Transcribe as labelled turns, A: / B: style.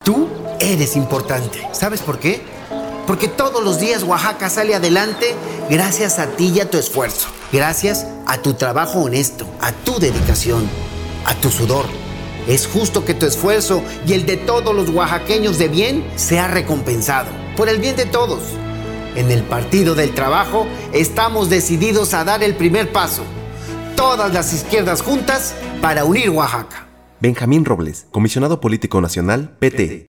A: Tú eres importante. ¿Sabes por qué? Porque todos los días Oaxaca sale adelante gracias a ti y a tu esfuerzo. Gracias a tu trabajo honesto, a tu dedicación, a tu sudor. Es justo que tu esfuerzo y el de todos los oaxaqueños de bien sea recompensado. Por el bien de todos. En el Partido del Trabajo estamos decididos a dar el primer paso. Todas las izquierdas juntas para unir Oaxaca.
B: Benjamín Robles, Comisionado Político Nacional, PT.